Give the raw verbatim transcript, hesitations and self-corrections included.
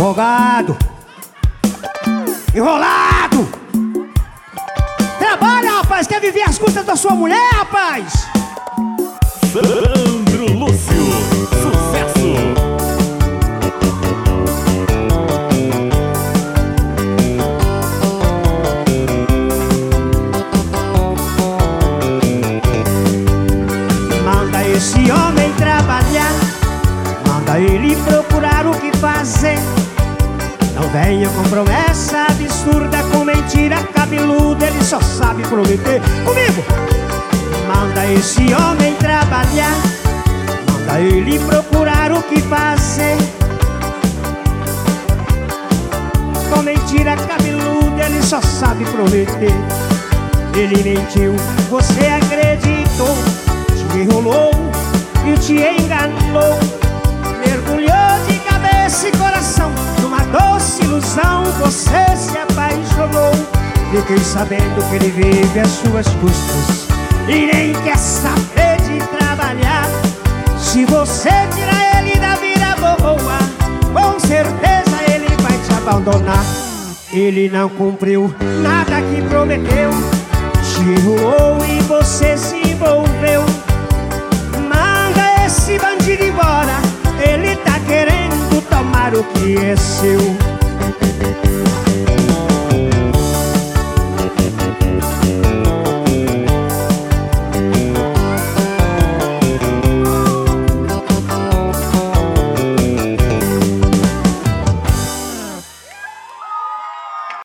Folgado, enrolado. Trabalha, rapaz, quer viver às custas da sua mulher, rapaz. Sandro Lúcio, sucesso. Manda esse homem trabalhar, manda ele procurar o que fazer. Não venha com promessa absurda, com mentira cabeluda, ele só sabe prometer. Comigo! Manda esse homem trabalhar, manda ele procurar o que fazer. Com mentira cabeluda, ele só sabe prometer. Ele mentiu, você acreditou, te enrolou e te enganou. Mergulhou de cabeça e coração numa doce ilusão, você se apaixonou. Fiquei sabendo que ele vive às suas custas e nem quer saber de trabalhar. Se você tirar ele da vida boa, com certeza ele vai te abandonar. Ele não cumpriu nada que prometeu, te enrolou e você se envolveu. Manda esse bandido embora, ele tá querendo tomar o que é seu.